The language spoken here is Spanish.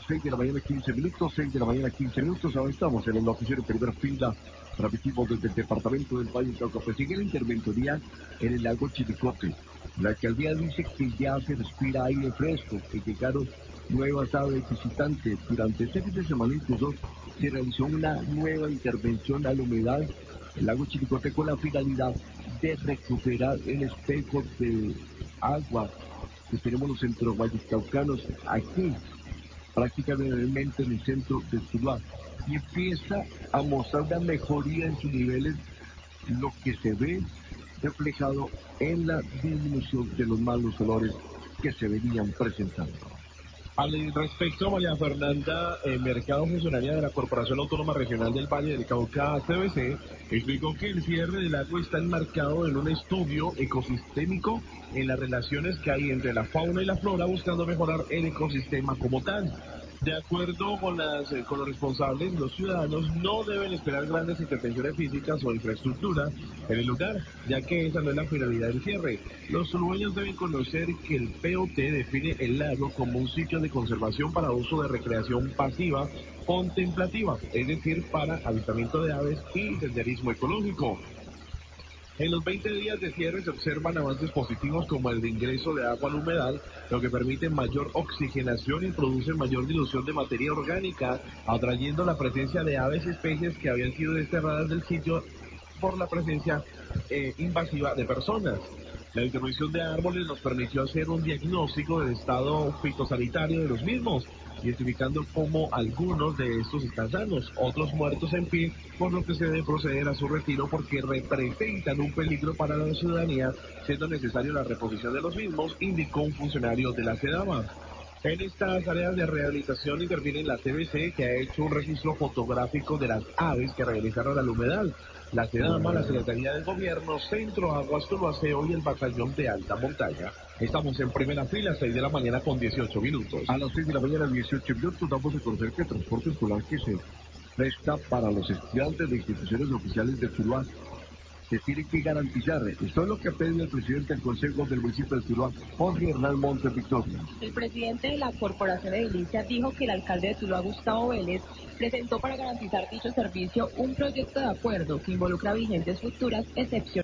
las 6 de la mañana, 15 minutos, 6 de la mañana, 15 minutos. Ahora estamos en el noticiero Primera Fila. Transmitimos desde el departamento del Valle del Cauca. Pues sigue la interventoría en el lago Chiricote. La alcaldía dice que ya se respira aire fresco, que llegaron nuevas aves visitantes. Durante este fin de semana incluso se realizó una nueva intervención a la humedad el lago Chiricote con la finalidad de recuperar el espejo de agua que tenemos los centrovallecaucanos aquí, prácticamente en el centro de Tuluá, y empieza a mostrar una mejoría en sus niveles, lo que se ve reflejado en la disminución de los malos olores que se venían presentando. Al respecto, María Fernanda Mercado, funcionaria de la Corporación Autónoma Regional del Valle del Cauca, CBC, explicó que el cierre del lago está enmarcado en un estudio ecosistémico en las relaciones que hay entre la fauna y la flora, buscando mejorar el ecosistema como tal. De acuerdo con los responsables, los ciudadanos no deben esperar grandes intervenciones físicas o infraestructura en el lugar, ya que esa no es la finalidad del cierre. Los tulueños deben conocer que el POT define el lago como un sitio de conservación para uso de recreación pasiva contemplativa, es decir, para avistamiento de aves y senderismo ecológico. En los 20 días de cierre se observan avances positivos como el de ingreso de agua al humedal, lo que permite mayor oxigenación y produce mayor dilución de materia orgánica, atrayendo la presencia de aves y especies que habían sido desterradas del sitio por la presencia invasiva de personas. La intervención de árboles nos permitió hacer un diagnóstico del estado fitosanitario de los mismos, identificando cómo algunos de estos están sanos, otros muertos en pie, por lo que se debe proceder a su retiro porque representan un peligro para la ciudadanía, siendo necesaria la reposición de los mismos, indicó un funcionario de la SEDAMA. En estas áreas de rehabilitación interviene la CBC, que ha hecho un registro fotográfico de las aves que regresaron al humedal. La SEDAMA, la Secretaría de Gobierno, Centro Aguas Tuluaceo y el Batallón de Alta Montaña. Estamos en primera fila, 6 de la mañana con 18 minutos. A las 6 de la mañana, 18 minutos, damos a conocer que el transporte escolar que se presta para los estudiantes de instituciones oficiales de Tuluá se tiene que garantizar. Esto es lo que ha pedido el presidente del Consejo del municipio de Tuluá, Jorge Hernán Montes Victoria. El presidente de la Corporación Edilicia dijo que el alcalde de Tuluá, Gustavo Vélez, presentó para garantizar dicho servicio un proyecto de acuerdo que involucra vigentes futuras excepciones.